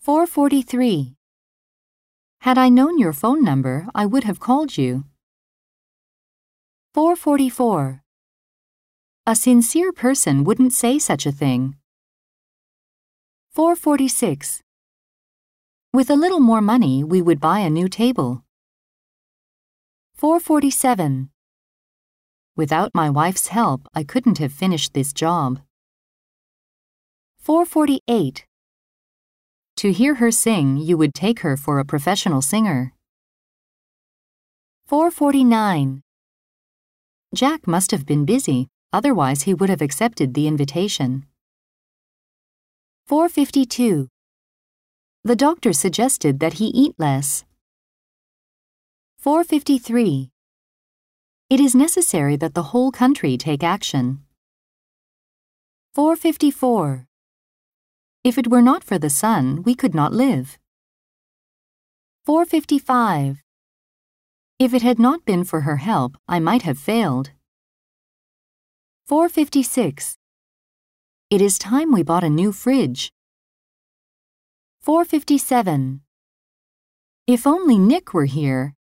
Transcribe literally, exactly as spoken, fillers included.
four forty-three. Had I known your phone number, I would have called you. four forty-four. A sincere person wouldn't say such a thing. four forty-six. With a little more money, we would buy a new table. four forty-seven. Without my wife's help, I couldn't have finished this job. four forty-eight. To hear her sing, you would take her for a professional singer. four forty-nine. Jack must have been busy, otherwise he would have accepted the invitation. four fifty-two. The doctor suggested that he eat less. four fifty-three. It is necessary that the whole country take action. four fifty-four. If it were not for the sun, we could not live. four fifty-five. If it had not been for her help, I might have failed. four fifty-six. It is time we bought a new fridge. four fifty-seven. If only Nick were here,